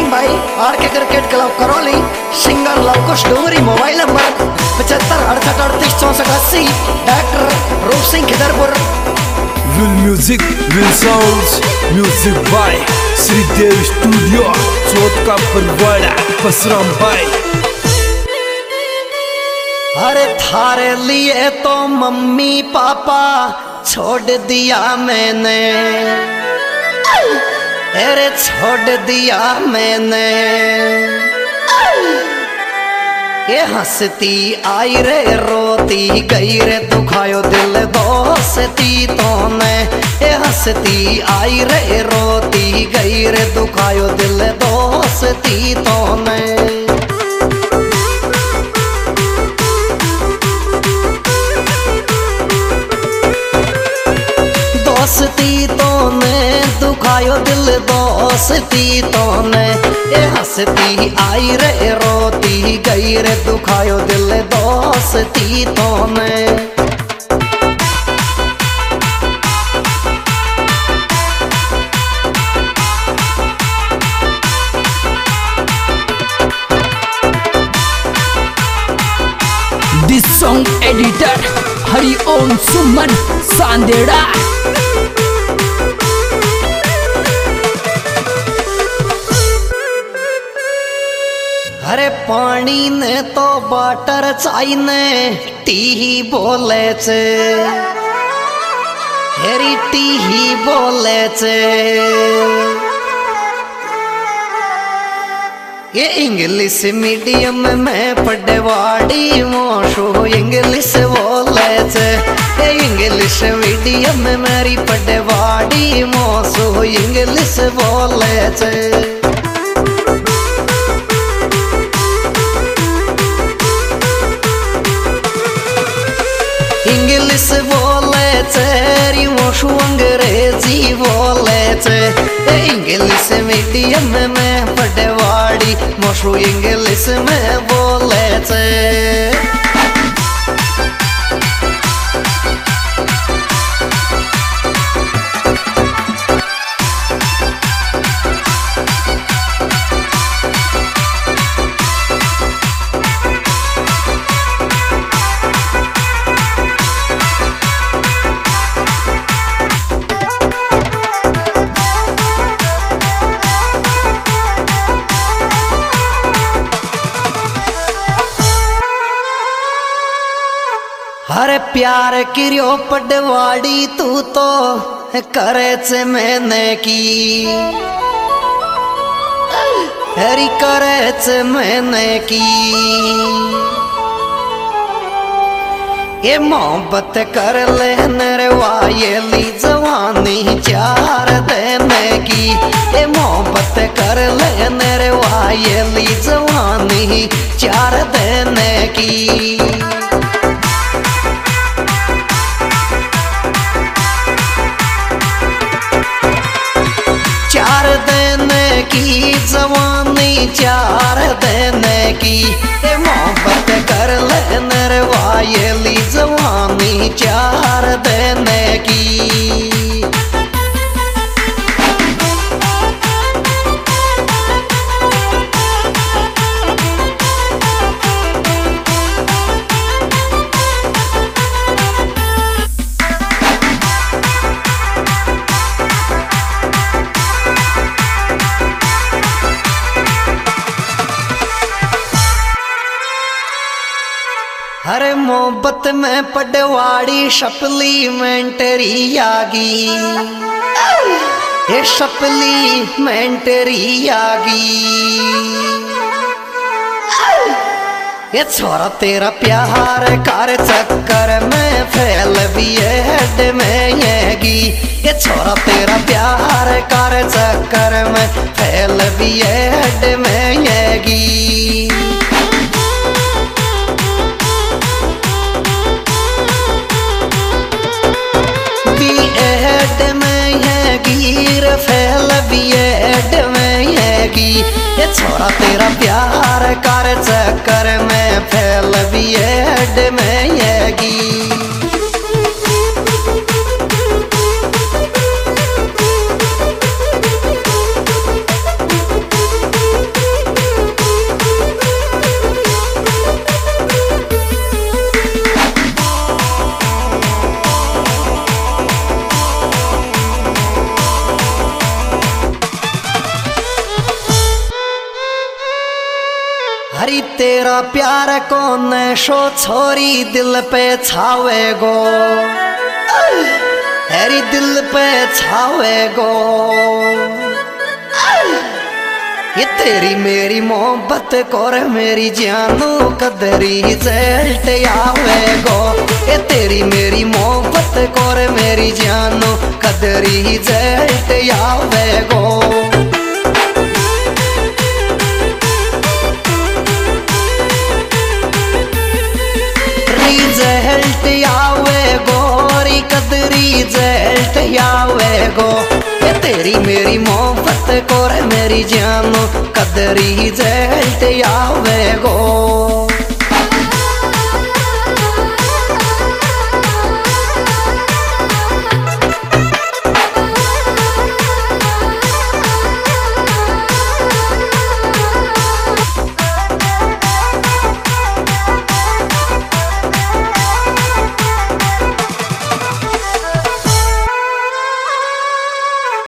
सिंह भाई R K cricket club Karauli. Singer Lavkush Dungri. Mobile number 75 68 38 64 80। Doctor Roop Singh Khidarpur. Will music will sounds music by Shridev studio Chauth का परवाड़ा बसराम भाई। अरे थारे लिए तो मम्मी पापा छोड़ दिया मैंने, अरे छोड़ दिया मैंने। ये हंसती आई रे रोती गई रे दुखायो दिल दोस्ती तोने। ये हंसती आई रे रोती गई रे दुखायो दिल दोस्ती तोने। दोस्ती तोने दुखायो दिल दोस्ती तोने। ये हंसती आई रे रोती गई रे दुखायो दिल दोस्ती तोने। This song editor Hariom Suman Sanderha. अरे पानी ने तो वाटर चाइने टी ही बोले चे, हेरी टी ही बोले चे। ये इंग्लिश मीडियम में पढ़वाड़ी मोशो इंग्लिश बोले चे। ये इंग्लिश मीडियम में मेरी पढ़वाड़ी मोशो इंग्लिश बोले चे। इंग्लिश बोले चे मोशु अंग्रेजी बोले चे। इंग्लिश मीडियम में पढ़वाड़ी मोशु इंग्लिश में बोले चे। अरे प्यार किरियो पढ़वाड़ी तू तो करे चे मैंने की, हरी करे चे मैंने की। ये मोहब्बत कर लेने रे वायली जवानी चार देने की। ये मोहब्बत कर लेने रे वायली जवानी चार देने की। चार देने की जवानी चार देने की। ये मोहब्बत कर लेने रे वायली जवानी चार देने की। अरे मोहब्बत में पढ़वाड़ी सप्लीमेंटरी आगी, ये सप्लीमेंटरी आगी। ये छोरा तेरा प्यार कार चक्कर में फैल भी हेड में येगी। ये छोरा तेरा प्यार कार चक्कर में फैल भी हेड में येगी। एड में है गिर फैल भी एड में हैगी। ये छोरा तेरा प्यार कर चक्कर में फैल भी एड में हैगी। तेरा प्यार कौन शो छोरी दिल पे छावे गो, हेरी दिल पे छावे गो। ये तेरी मेरी मोहब्बत कोर मेरी जानू कदरी जेल्ट आवे गो। ये तेरी मेरी मोहब्बत कोर मेरी जानू कदरी जेल्ट आवे गो। रिजल्ट आवे गोरी कदरी रिजल्ट आवे गो। ये तेरी मेरी मोहब्बत कोर मेरी जानू कदरी रिजल्ट आवे गो।